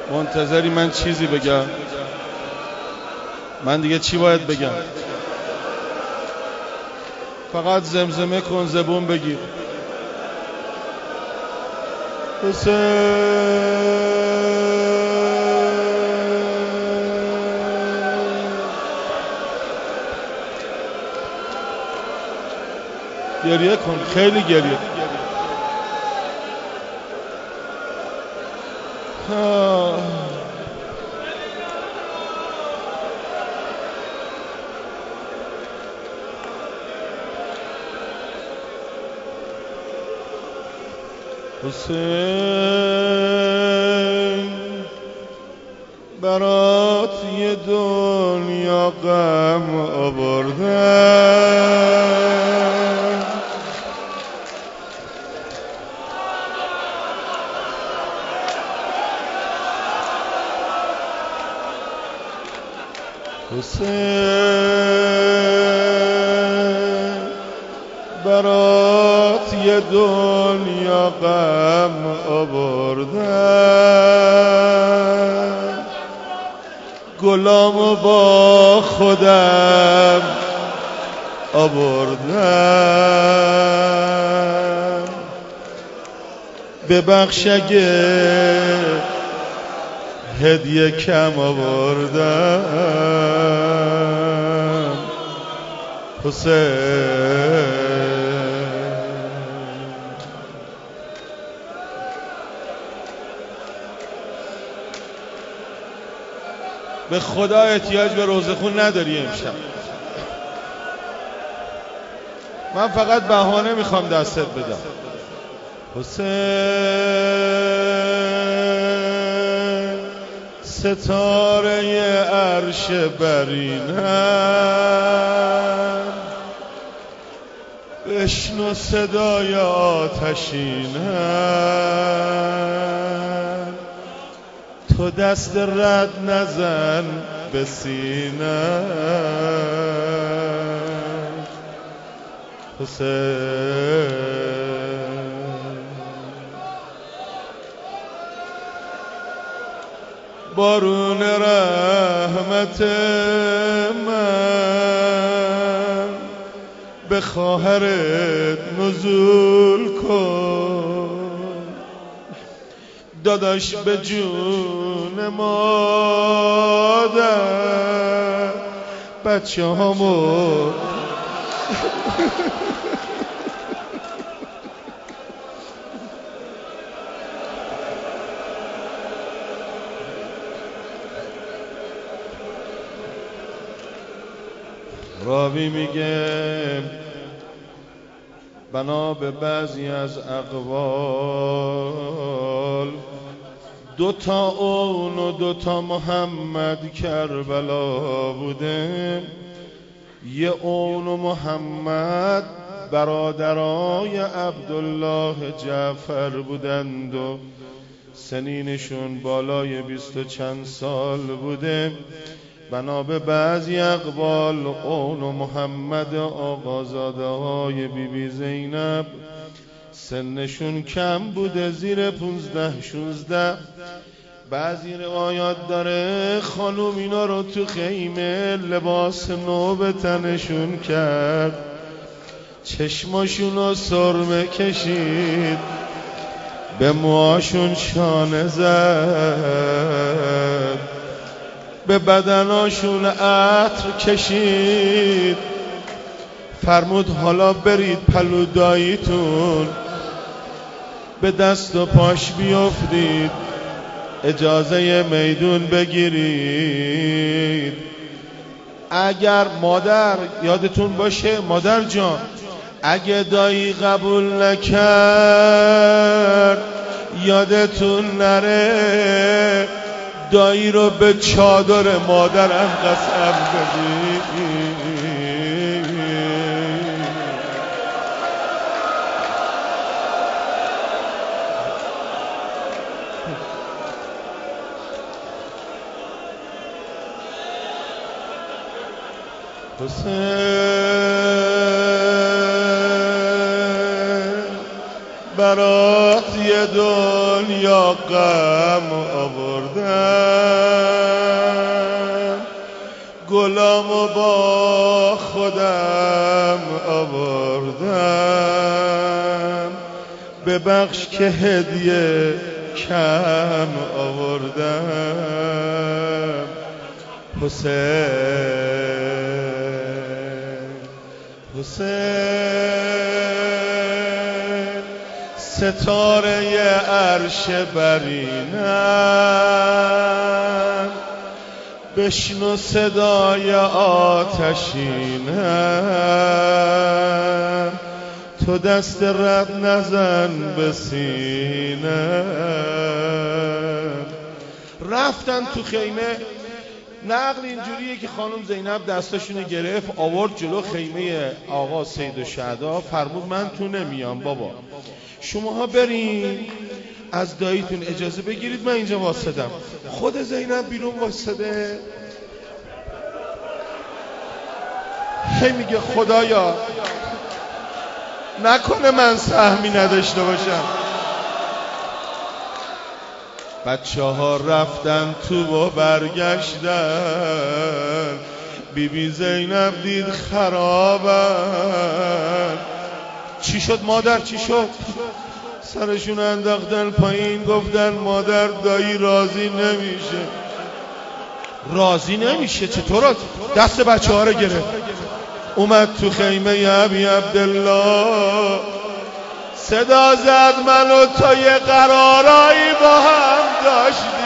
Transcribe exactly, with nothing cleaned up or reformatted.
منتظری من چیزی بگم؟ من دیگه چی باید بگم؟ فقط زمزمه کن، زبون بگیر. حسین گریه کن، خیلی گریه. حسین برات یه دنیا غم آوردم، حسین برات یه دنیا غم آوردم، گلامو با خودم آوردم، ببخش اگه هدیه کم آوردم. حسین به خدا احتیاج به روزه خون نداری امشب. من فقط بهانه میخوام دستت بدم. حسین ستاره عرش برینم، بشنو صدای آتشینم، تو دست رد نزن به سینم. حسین بارون رحمت من به خواهرت نزول کن، داداش به جون مادر بچه همو راوی میگه بنا به بعضی از اقوال دو تا اون و دو تا محمد کربلا بوده. یه اون و محمد برادرای عبدالله جعفر بودند و سنینشون بالای بیست و چند سال بوده. بنا به بعضی اقوال اون و محمد آقازاده های بی بی زینب سنشون کم بوده، زیر پونزده شونزده. بعضی روایات داره خانوم اینا رو تو خیمه لباس نو به تنشون کرد، چشماشون رو سرمه کشید، به موهاشون شانه زد، به بدناشون عطر کشید، فرمود حالا برید پلوداییتون به دست و پاش بیافتید، اجازه میدون بگیرید. اگر مادر یادتون باشه، مادر جان اگه دایی قبول نکرد یادتون نره دایی رو به چادر مادرم قسم بدید. حسین برای وقتی دنیا غم آوردم گلامو با خودم آوردم ببخش که هدیه کم آوردم حسین حسین ستاره ی عرش برینم بشنو صدای آتشینم تو دست رد نزن به سینم. رفتن تو خیمه، نقل اینجوریه که خانم زینب دستاشونو گرفت آورد جلو خیمه آقا سید الشهدا، فرمود من تو نمیام بابا، شماها برین از داییتون اجازه بگیرید من اینجا واسدم. خود زینب بیرون واسده هی میگه خدایا نکنه من سهمی نداشته باشم. بچه ها رفتن تو و برگشتن، بی بی زینب دید خرابن. چی شد مادر چی شد؟ سرشون انداختن پایین گفتن مادر دایی راضی نمیشه. راضی نمیشه چطور؟ دست بچه ها رو گرفت اومد تو خیمه ابی عبدالله صدا زد من و تو یه قرارایی با هم داشتیم.